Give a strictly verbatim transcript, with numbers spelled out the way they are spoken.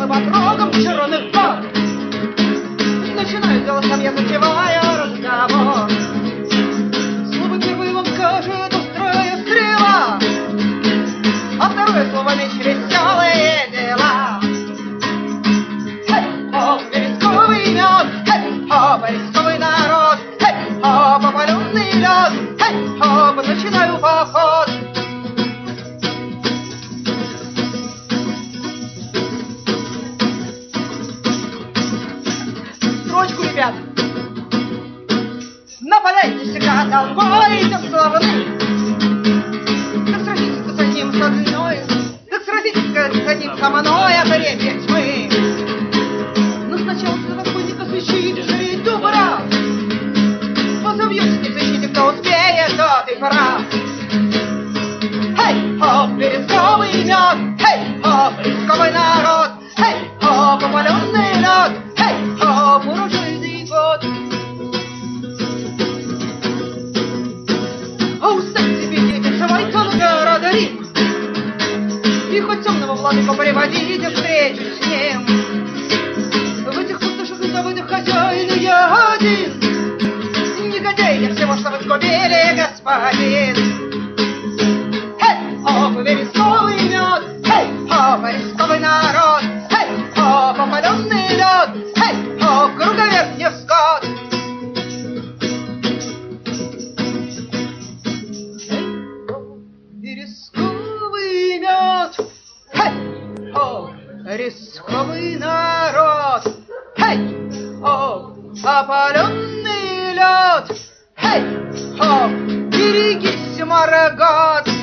по отрогам черных гор. Начинаю голосом я, затевая разговор. Слово первое вам скажет острая стрела, а второе слово меч веселые дела. Хей-хоп, вересковый мед, хей-хоп, вересковый народ, хей-хоп, опаленный лед, хей-хоп, начинаю поход. Строчку, ребят. Нападайте всегда толпой, идем славны. Так сразитесь с одним с одной, так сразитесь с одним со мной, а горение тьмы. Но сначала для разбойника свящите жить добра. Позовьете, не свящите, кто успеет, тот и прав. Хей-хоп, вересковый мед, хей-хоп, вересковый народ, хей-хоп, опаленный лед, хей-хоп, урожайный год. А уставьте видите свой тон города Рим, и хоть темного владыку приводите встречу с ним. В этих пустошах и забытых хозяин я один, негодяй для всего, что вы сгубили, господин. Хей-хоп, вересковый мед, хей-хоп, вересковый народ, хей-хоп, опаленный лед, хей-хоп, круговерт не скот. Вересковый мед, хей-хоп, вересковый народ, хей-хоп, опаленный лед, хей-хоп, берегись, Маргот.